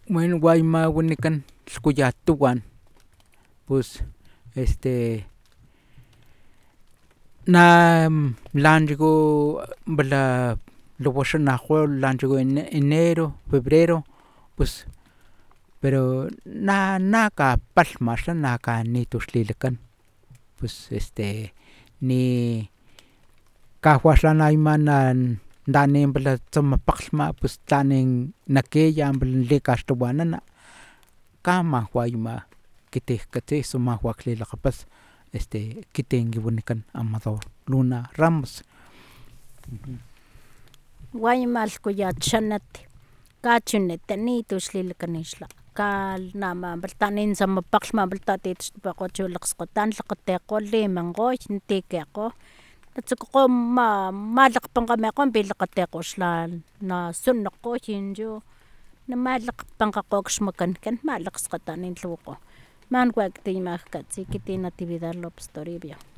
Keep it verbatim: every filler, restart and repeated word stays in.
Bueno, guayma winikan xkuyatuwan pues este na lanchigo bala lowaxanajo lanchigo enero febrero pues pero na naka palhmaxa naka nituxlilikan pues este ni kahuaxanaymanan danin bala tsamapakglhma pues tlanin nakiya likaxtowanana kama wayma kitikatsi suma waklilakgapas este kitin wanikan amador luna ramos. Wayma lhkuyat kachinita nituxlilikan xla kalnama tanin tsamapakglhma tatitixtipakgo chu lakgskgotan lakgatekgo limankgoy natikekgo natsukukgo malakgpankgamikgo pilakgatekgo xla nasunukgo chincho namalakgpankgakgo xmakankan malakgskgatanin lhawakgo man wa akgtimi katsi ekiti natividad lopez toribio.